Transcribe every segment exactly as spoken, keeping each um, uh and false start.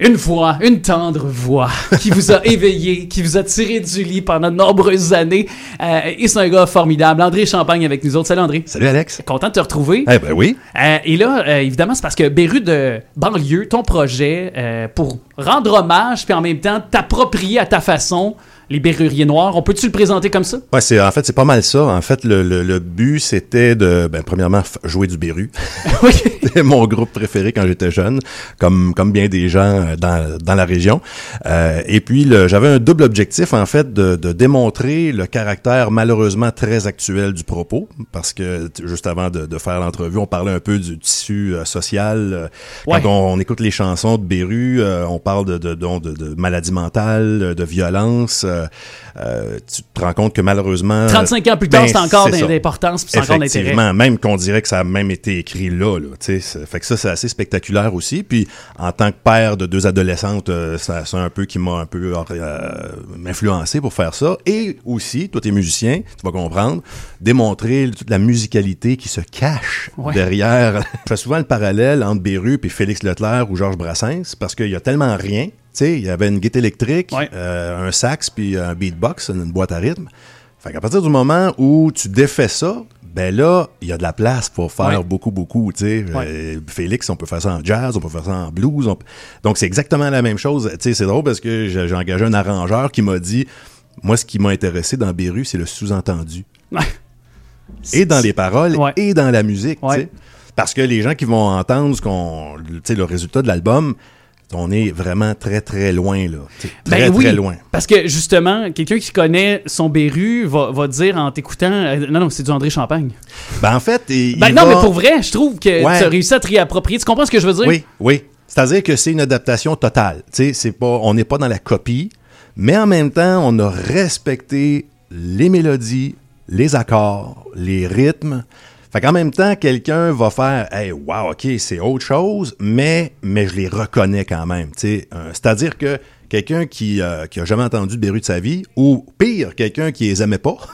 Une voix, une tendre voix qui vous a éveillé, qui vous a tiré du lit pendant de nombreuses années. Euh, et c'est un gars formidable. André Champagne avec nous autres. Salut André. Salut Alex. Content de te retrouver. Eh ben oui. Euh, et là, euh, évidemment, c'est parce que Béru de banlieue, ton projet, euh, pour rendre hommage puis en même temps t'approprier à ta façon les Béruriers Noirs. On peut-tu le présenter comme ça? Ouais, c'est, en fait, c'est pas mal ça. En fait, le, le, le but, c'était de, ben, premièrement, f- jouer du Béru. Oui. C'était mon groupe préféré quand j'étais jeune, comme, comme bien des gens dans, dans la région. Euh, et puis, le, j'avais un double objectif, en fait, de, de démontrer le caractère malheureusement très actuel du propos, parce que juste avant de, de faire l'entrevue, on parlait un peu du tissu euh, social. Quand Ouais. on, on écoute les chansons de Béru, euh, on parle de, de, de, de, de maladie mentale, de violence. Euh, euh, tu te rends compte que malheureusement... trente-cinq ans plus tard, ben, c'est encore c'est ça. d'importance puis c'est encore d'intérêt. Effectivement, même qu'on dirait que ça a même été écrit là, là, tu sais, c'est- fait que ça c'est assez spectaculaire aussi. Puis en tant que père de deux adolescentes, euh, ça, c'est un peu qui m'a un peu euh, influencé pour faire ça. Et aussi, toi t'es musicien, tu vas comprendre, démontrer toute la musicalité qui se cache Ouais. derrière. Je fais souvent le parallèle entre Béru puis Félix Leclerc ou Georges Brassens parce qu'il y a tellement rien. Tu sais, il y avait une guitare électrique, Ouais. euh, un sax puis un beatbox, une boîte à rythme. Fait qu'à partir du moment où tu défais ça, ben là, il y a de la place pour faire Ouais. beaucoup, beaucoup, tu sais. Ouais. Euh, Félix, on peut faire ça en jazz, on peut faire ça en blues. on peut- Donc, c'est exactement la même chose. Tu sais, c'est drôle parce que j'ai, j'ai engagé un arrangeur qui m'a dit, moi, ce qui m'a intéressé dans Béru, c'est le sous-entendu. Ouais. Et dans les paroles, Ouais. et dans la musique, tu Ouais. sais. Parce que les gens qui vont entendre ce qu'on, tu sais, le résultat de l'album, on est vraiment très, très loin, là. Tu sais, Très, Ben oui, très loin. parce que justement, quelqu'un qui connaît son Béru va, va dire en t'écoutant euh, non, non, c'est du André Champagne. Ben, en fait, il, Ben il non, va- mais pour vrai, je trouve que Ouais. tu as réussi à te réapproprier. Tu comprends ce que je veux dire? Oui, oui. C'est-à-dire que c'est une adaptation totale. Tu sais, c'est pas, on n'est pas dans la copie, mais en même temps, on a respecté les mélodies, les accords, les rythmes. Fait qu'en même temps, quelqu'un va faire « Hey, wow, OK, c'est autre chose, mais, mais je les reconnais quand même. » Tu sais, euh, c'est-à-dire que quelqu'un qui, euh, qui a jamais entendu Béru de sa vie, ou pire, quelqu'un qui les aimait pas,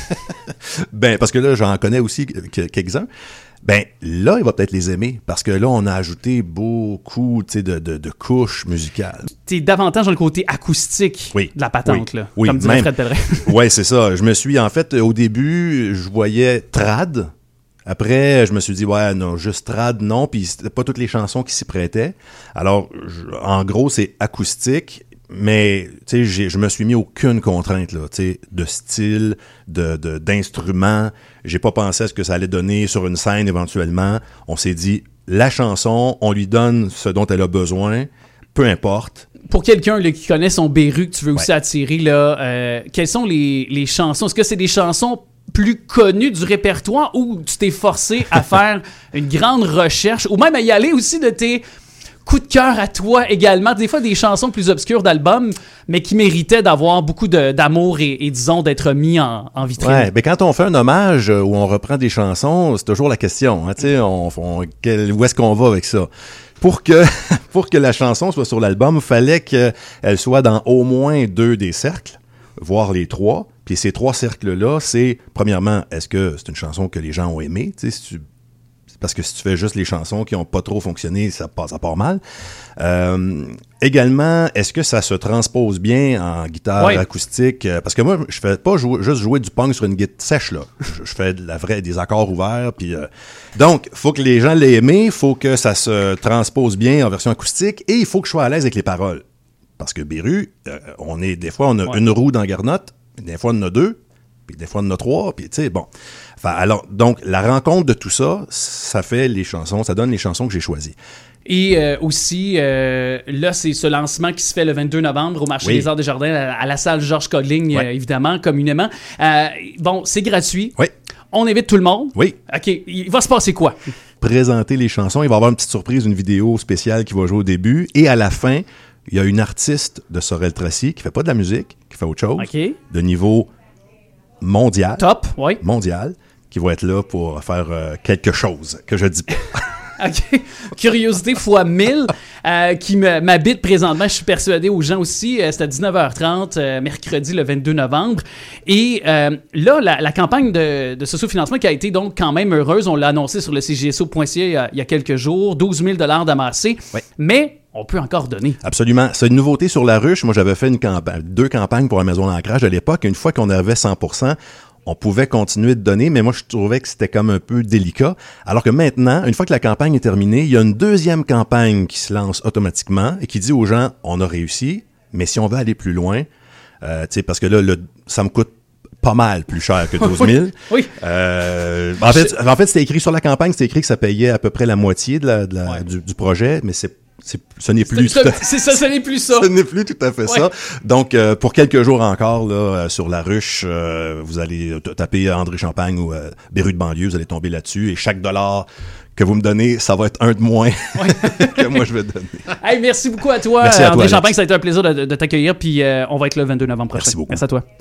ben, parce que là, j'en connais aussi que- quelques-uns, ben là, il va peut-être les aimer, parce que là, on a ajouté beaucoup, tu sais, de, de, de couches musicales. T'es davantage dans le côté acoustique Oui. de la patente, Oui. là, Oui, comme dirait même. Fred Pellerin. Ouais, c'est ça. Je me suis, en fait, au début, je voyais trad. Après, je me suis dit, ouais, non, juste trad, non. Puis c'était pas toutes les chansons qui s'y prêtaient. Alors, je- en gros, c'est acoustique. Mais, tu sais, j'ai- je me suis mis aucune contrainte, là, tu sais, de style, de, de, d'instrument. J'ai pas pensé à ce que ça allait donner sur une scène éventuellement. On s'est dit, la chanson, on lui donne ce dont elle a besoin, peu importe. Pour quelqu'un là, qui connaît son Béru, que tu veux aussi Ouais. attirer, là, euh, quelles sont les, les chansons? Est-ce que c'est des chansons plus connues du répertoire ou tu t'es forcé à faire une grande recherche ou même à y aller aussi de tes coups de cœur à toi également? Des fois, des chansons plus obscures d'albums, mais qui méritaient d'avoir beaucoup de, d'amour et, et, disons, d'être mis en, en vitrine. Ouais, mais quand on fait un hommage euh, où on reprend des chansons, c'est toujours la question. Hein, tu sais, on, on, quel- où est-ce qu'on va avec ça? Pour que, pour que la chanson soit sur l'album, il fallait qu'elle soit dans au moins deux des cercles, voire les trois. Puis ces trois cercles-là, c'est, premièrement, est-ce que c'est une chanson que les gens ont aimée? Tu sais, si tu parce que si tu fais juste les chansons qui n'ont pas trop fonctionné, ça, passe, ça part mal. Euh, également, est-ce que ça se transpose bien en guitare Ouais. acoustique? Parce que moi, je fais pas jouer, juste jouer du punk sur une guitare sèche, là. Je, je fais de la vraie, des accords ouverts. Puis, euh, donc, faut que les gens l'aient aimé, faut que ça se transpose bien en version acoustique et il faut que je sois à l'aise avec les paroles. Parce que Béru, euh, on est, des fois, on a Ouais. une roue dans la garnotte, des fois, on en a deux, puis des fois, on en a trois, puis tu sais, bon. Enfin, alors, donc, la rencontre de tout ça, ça fait les chansons, ça donne les chansons que j'ai choisies. Et euh, aussi, euh, là, c'est ce lancement qui se fait le vingt-deux novembre au Marché Oui. des Arts des Jardins, à, à la salle Georges Coggling, Ouais. euh, évidemment, communément. Euh, bon, c'est gratuit. Oui, On invite tout le monde. oui. OK, il va se passer quoi? Présenter les chansons, il va y avoir une petite surprise, une vidéo spéciale qui va jouer au début, et à la fin, il y a une artiste de Sorel-Tracy qui fait pas de la musique, qui fait autre chose, OK. de niveau mondial, Top, oui. mondial, qui va être là pour faire euh, quelque chose que je dis pas. OK. Curiosité fois mille euh, qui me- m'habite présentement. Je suis persuadé aux gens aussi. Euh, c'est à dix-neuf heures trente, euh, mercredi le vingt-deux novembre. Et euh, là, la, la campagne de, de socio-financement qui a été donc quand même heureuse, on l'a annoncé sur le C G S O point C A il y a, il y a quelques jours, douze mille dollars d'amassés. Ouais. Mais on peut encore donner. Absolument. C'est une nouveauté sur la ruche. Moi, j'avais fait une campagne, deux campagnes pour la maison d'ancrage à l'époque. Une fois qu'on avait cent pour cent, on pouvait continuer de donner, mais moi, je trouvais que c'était comme un peu délicat. Alors que maintenant, une fois que la campagne est terminée, il y a une deuxième campagne qui se lance automatiquement et qui dit aux gens, on a réussi, mais si on veut aller plus loin, euh, tu sais, parce que là, le, ça me coûte pas mal plus cher que douze mille. Oui. Euh, en fait, en fait, c'était écrit sur la campagne, c'était écrit que ça payait à peu près la moitié de la, de la, ouais. du, du projet, mais c'est, c'est ce n'est plus c'est, tout à... c'est ça, ce n'est plus ça. Ce n'est plus tout à fait ouais. ça. Donc, euh, pour quelques jours encore, là, euh, sur la ruche, euh, vous allez t- taper André Champagne ou euh, Berru de banlieue, vous allez tomber là-dessus, et chaque dollar que vous me donnez, ça va être un de moins ouais. que moi je vais donner. Hey, merci beaucoup à toi, merci à André toi, Champagne, ça a été un plaisir de, de t'accueillir, puis euh, on va être le vingt-deux novembre prochain. Merci beaucoup. Merci à toi.